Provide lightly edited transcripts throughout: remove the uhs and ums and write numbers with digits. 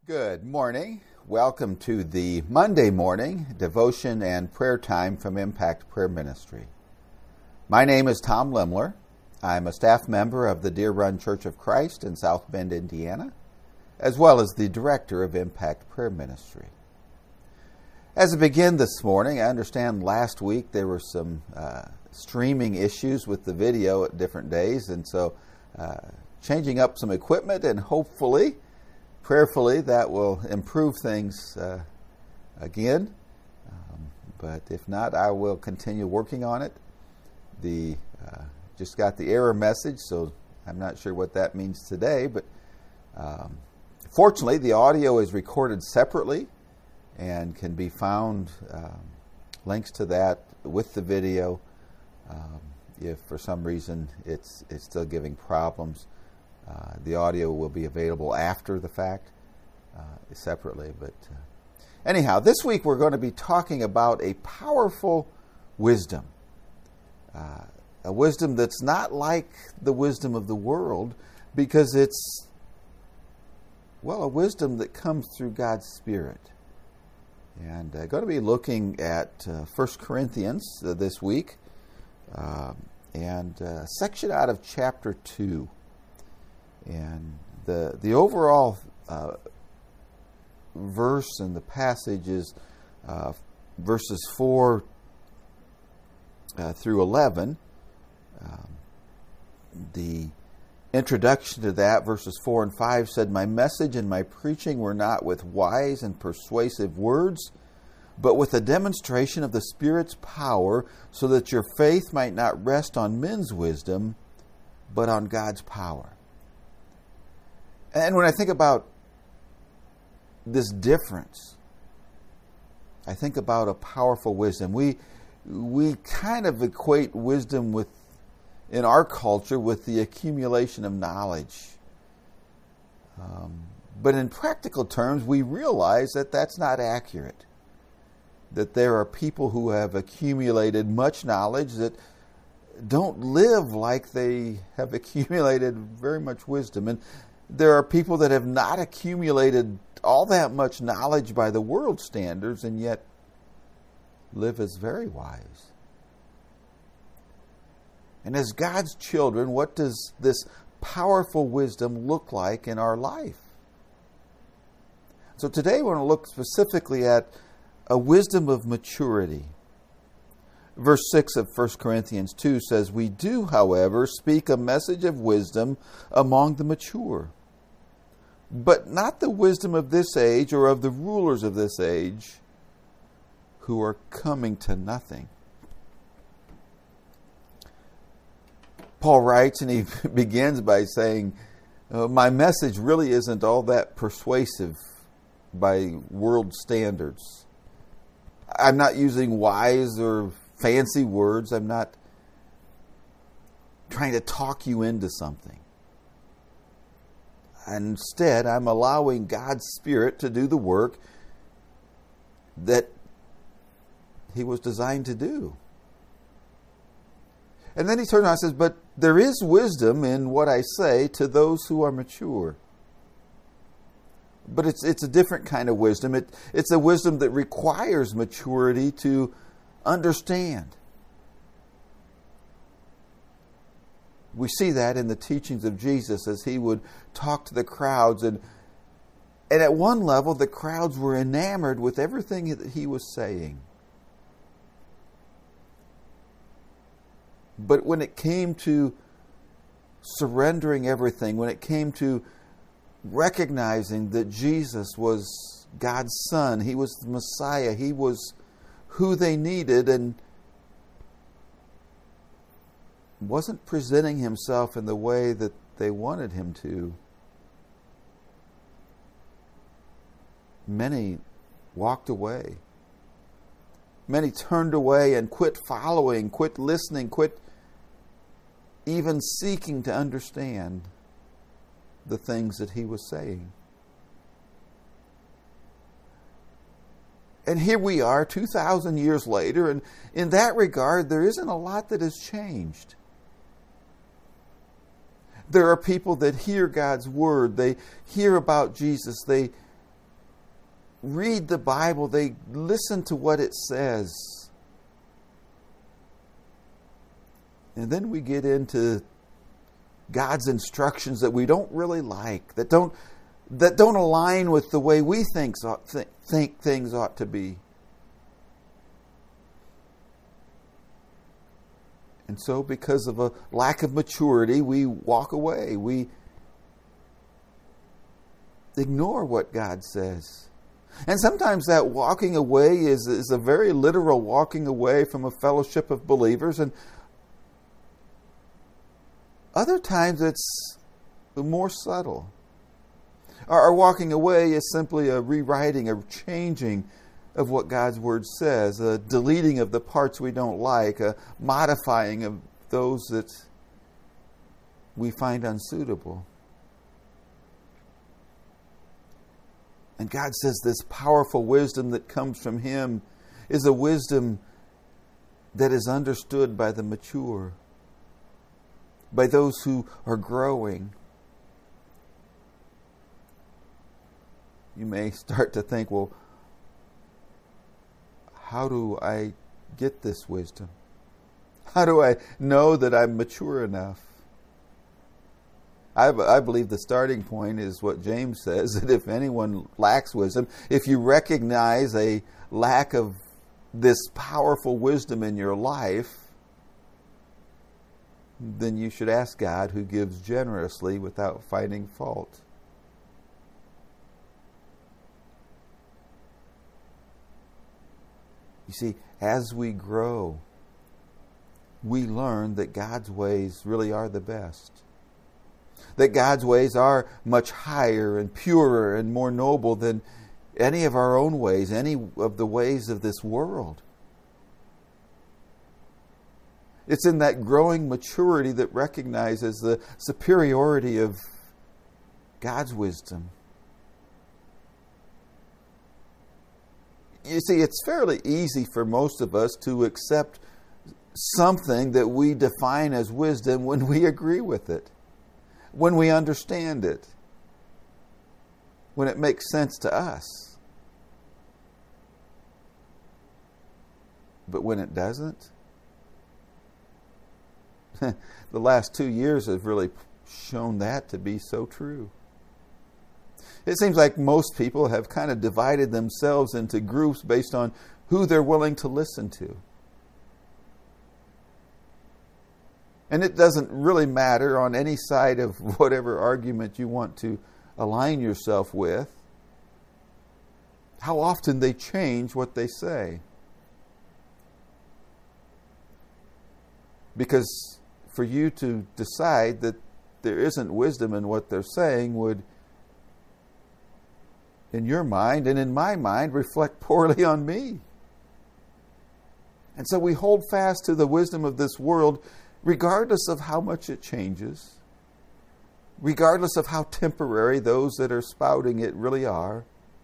Good morning. Welcome to the Monday morning devotion and prayer time from Impact Prayer Ministry. My name is Tom Limler. I'm a staff member of the Deer Run Church of Christ in South Bend, Indiana, as well as the director of Impact Prayer Ministry. As I begin this morning, I understand last week there were some streaming issues with the video at different days, and so changing up some equipment, and hopefully, prayerfully, that will improve things again. But if not, I will continue working on it. Just got the error message, so I'm not sure what that means today. But fortunately, the audio is recorded separately and can be found, links to that with the video. If for some reason it's still giving problems, the audio will be available after the fact, separately. But anyhow, this week we're going to be talking about a powerful wisdom. A wisdom that's not like the wisdom of the world, because it's, a wisdom that comes through God's Spirit. And I'm going to be looking at 1 Corinthians this week, and a section out of chapter 2. And the overall verse in the passage is verses 4 through 11. The introduction to that, verses 4 and 5, said, "My message and my preaching were not with wise and persuasive words, but with a demonstration of the Spirit's power, so that your faith might not rest on men's wisdom, but on God's power." And when I think about this difference, I think about a powerful wisdom. We kind of equate wisdom with, in our culture, with the accumulation of knowledge. But in practical terms, we realize that that's not accurate. That there are people who have accumulated much knowledge that don't live like they have accumulated very much wisdom. And there are people that have not accumulated all that much knowledge by the world standards and yet live as very wise. And as God's children, what does this powerful wisdom look like in our life? So today we're going to look specifically at a wisdom of maturity. Verse 6 of 1 Corinthians 2 says, "We do, however, speak a message of wisdom among the mature, but not the wisdom of this age or of the rulers of this age, who are coming to nothing." Paul writes, and he begins by saying, my message really isn't all that persuasive by world standards. I'm not using wise or fancy words. I'm not trying to talk you into something. Instead, I'm allowing God's Spirit to do the work that He was designed to do. And then he turns around and says, "But there is wisdom in what I say to those who are mature." But it's a different kind of wisdom. It's a wisdom that requires maturity to understand. We see that in the teachings of Jesus as He would talk to the crowds. And at one level, the crowds were enamored with everything that He was saying. But when it came to surrendering everything, when it came to recognizing that Jesus was God's Son, He was the Messiah, He was who they needed, and wasn't presenting Himself in the way that they wanted Him to, many walked away. Many turned away and quit following, quit listening, quit even seeking to understand the things that He was saying. And here we are 2,000 years later, and in that regard, there isn't a lot that has changed. There are people that hear God's Word, they hear about Jesus, they read the Bible, they listen to what it says. And then we get into God's instructions that we don't really like, that don't align with the way we think things ought to be. And so because of a lack of maturity, we walk away. We ignore what God says. And sometimes that walking away is a very literal walking away from a fellowship of believers. And other times it's more subtle. Our walking away is simply a rewriting, a changing of what God's Word says, a deleting of the parts we don't like, a modifying of those that we find unsuitable. And God says this powerful wisdom that comes from Him is a wisdom that is understood by the mature, by those who are growing. You may start to think, well, how do I get this wisdom? How do I know that I'm mature enough? I believe the starting point is what James says, that if anyone lacks wisdom, if you recognize a lack of this powerful wisdom in your life, then you should ask God, who gives generously without finding fault. You see, as we grow, we learn that God's ways really are the best. That God's ways are much higher and purer and more noble than any of our own ways, any of the ways of this world. It's in that growing maturity that recognizes the superiority of God's wisdom. You see, it's fairly easy for most of us to accept something that we define as wisdom when we agree with it, when we understand it, when it makes sense to us. But when it doesn't, the last 2 years have really shown that to be so true. It seems like most people have kind of divided themselves into groups based on who they're willing to listen to. And it doesn't really matter on any side of whatever argument you want to align yourself with, how often they change what they say. Because for you to decide that there isn't wisdom in what they're saying would, in your mind and in my mind, reflect poorly on me. And so we hold fast to the wisdom of this world regardless of how much it changes, regardless of how temporary those that are spouting it really are.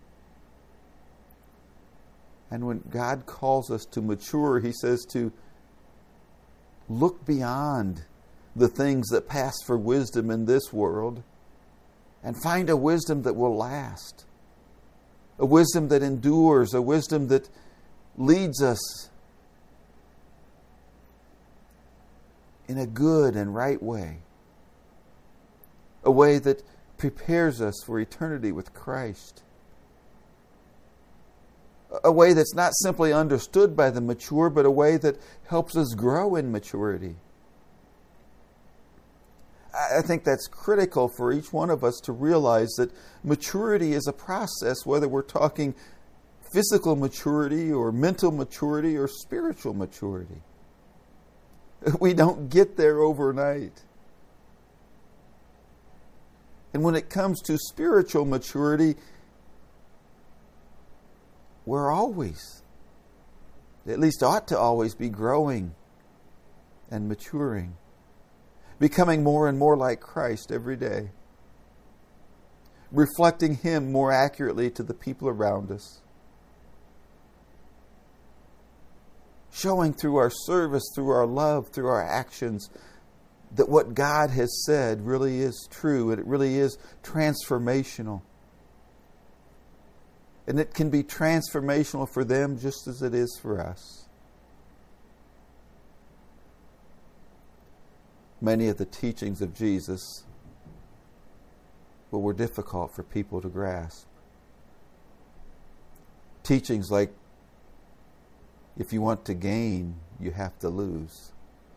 And when God calls us to mature, He says to look beyond the things that pass for wisdom in this world and find a wisdom that will last, a wisdom that endures, a wisdom that leads us in a good and right way, a way that prepares us for eternity with Christ, a way that's not simply understood by the mature, but a way that helps us grow in maturity. I think that's critical for each one of us to realize that maturity is a process, whether we're talking physical maturity or mental maturity or spiritual maturity. We don't get there overnight. And when it comes to spiritual maturity, we're always, at least ought to always be growing and maturing, becoming more and more like Christ every day, reflecting Him more accurately to the people around us, showing through our service, through our love, through our actions, that what God has said really is true and it really is transformational. And it can be transformational for them just as it is for us. Many of the teachings of Jesus were difficult for people to grasp. Teachings like, if you want to gain, you have to lose.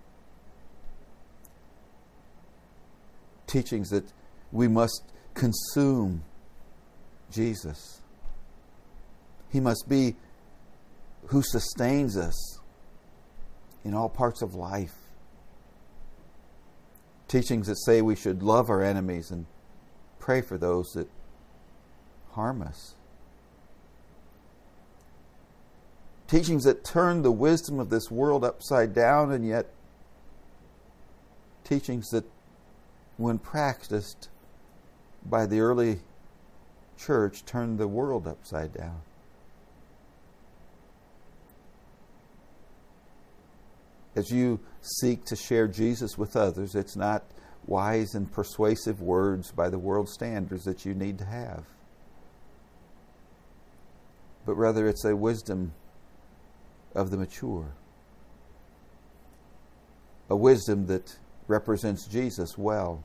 Teachings that we must consume Jesus. He must be who sustains us in all parts of life. Teachings that say we should love our enemies and pray for those that harm us. Teachings that turn the wisdom of this world upside down, and yet teachings that, when practiced by the early church, turned the world upside down. As you seek to share Jesus with others, it's not wise and persuasive words by the world standards that you need to have, but rather it's a wisdom of the mature. A wisdom that represents Jesus well.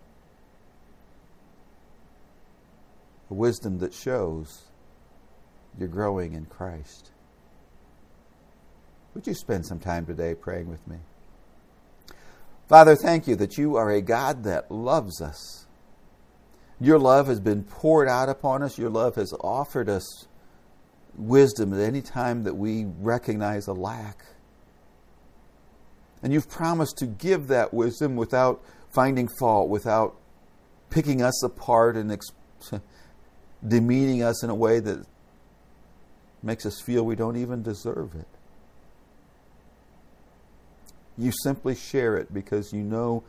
A wisdom that shows you're growing in Christ. Would you spend some time today praying with me? Father, thank you that you are a God that loves us. Your love has been poured out upon us. Your love has offered us wisdom at any time that we recognize a lack. And you've promised to give that wisdom without finding fault, without picking us apart and demeaning us in a way that makes us feel we don't even deserve it. You simply share it because you know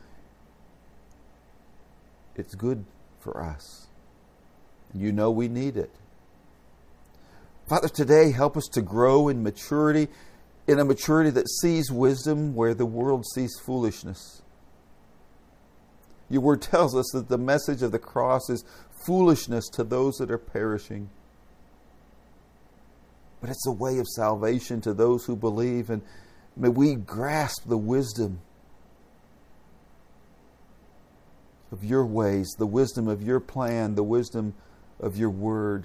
it's good for us. You know we need it. Father, today help us to grow in maturity, in a maturity that sees wisdom where the world sees foolishness. Your word tells us that the message of the cross is foolishness to those that are perishing. But it's a way of salvation to those who believe, and may we grasp the wisdom of your ways, the wisdom of your plan, the wisdom of your word.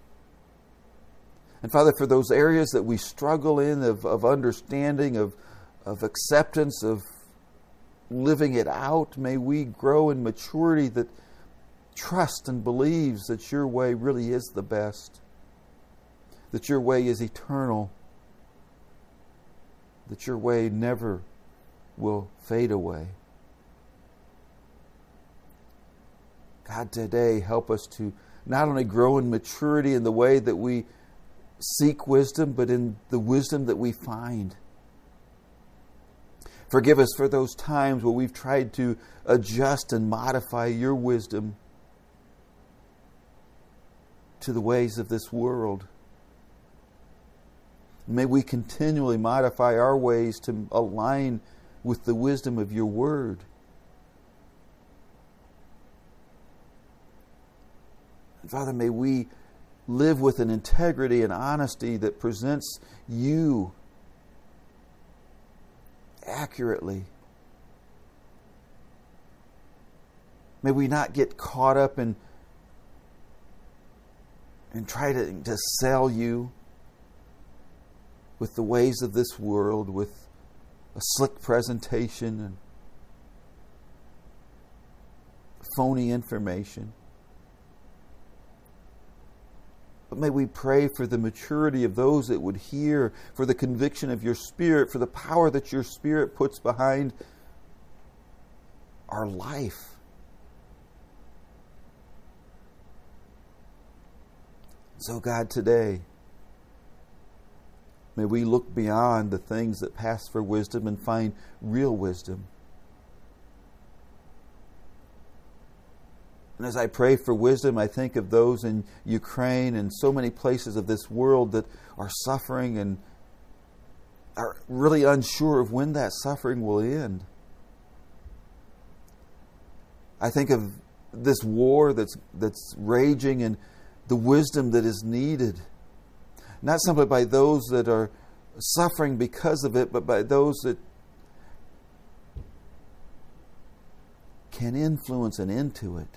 And Father, for those areas that we struggle in of understanding, of acceptance, of living it out, may we grow in maturity that trusts and believes that your way really is the best, that your way is eternal, that your way never will fade away. God, today help us to not only grow in maturity in the way that we seek wisdom, but in the wisdom that we find. Forgive us for those times where we've tried to adjust and modify your wisdom to the ways of this world. May we continually modify our ways to align with the wisdom of your word. And Father, may we live with an integrity and honesty that presents you accurately. May we not get caught up and try to sell you with the ways of this world, with a slick presentation and phony information. But may we pray for the maturity of those that would hear, for the conviction of your Spirit, for the power that your Spirit puts behind our life. So God, today, may we look beyond the things that pass for wisdom and find real wisdom. And as I pray for wisdom, I think of those in Ukraine and so many places of this world that are suffering and are really unsure of when that suffering will end. I think of this war that's raging and the wisdom that is needed not simply by those that are suffering because of it, but by those that can influence and into it.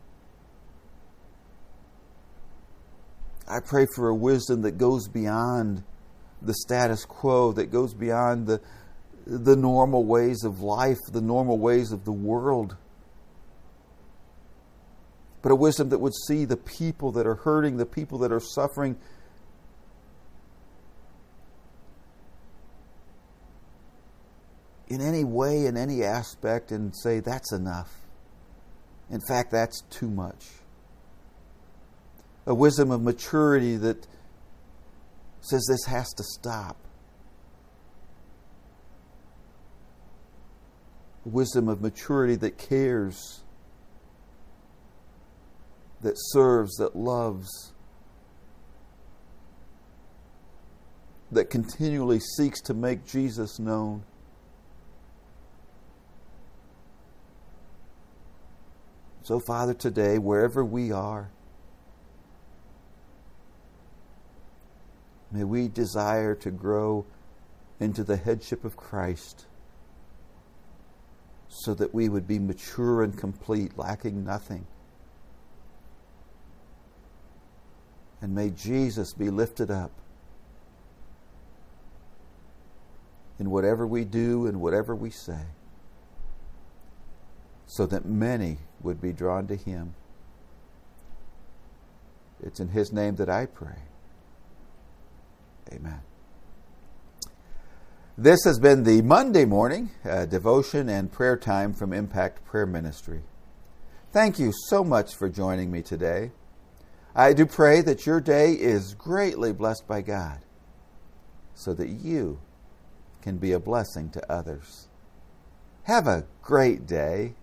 I pray for a wisdom that goes beyond the status quo, that goes beyond the normal ways of life, the normal ways of the world. But a wisdom that would see the people that are hurting, the people that are suffering, in any way, in any aspect, and say, that's enough. In fact, that's too much. A wisdom of maturity that says this has to stop. A wisdom of maturity that cares, that serves, that loves, that continually seeks to make Jesus known. So, Father, today, wherever we are, may we desire to grow into the headship of Christ so that we would be mature and complete, lacking nothing. And may Jesus be lifted up in whatever we do and whatever we say, so that many would be drawn to Him. It's in His name that I pray. Amen. This has been the Monday morning devotion and prayer time from Impact Prayer Ministry. Thank you so much for joining me today. I do pray that your day is greatly blessed by God, so that you can be a blessing to others. Have a great day.